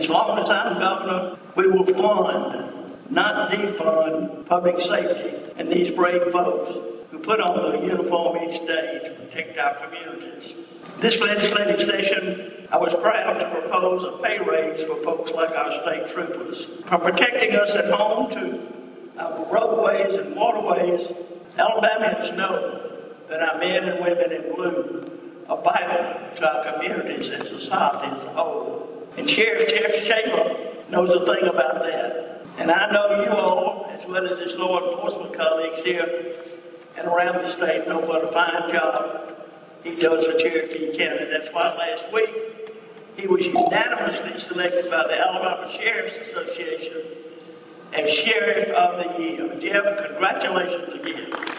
As long as I'm governor, we will fund, not defund, public safety and these brave folks who put on the uniform each day to protect our communities. This legislative session, I was proud to propose a pay raise for folks like our state troopers. From protecting us at home to our roadways and waterways, Alabamians know that our men and women in blue are vital to our communities and society as a whole. And Sheriff Jeff Shaver knows a thing about that. And I know you all, as well as his law enforcement colleagues here and around the state, know what a fine job he does for Cherokee County. That's why last week he was unanimously selected by the Alabama Sheriff's Association as Sheriff of the Year. Jeff, congratulations again.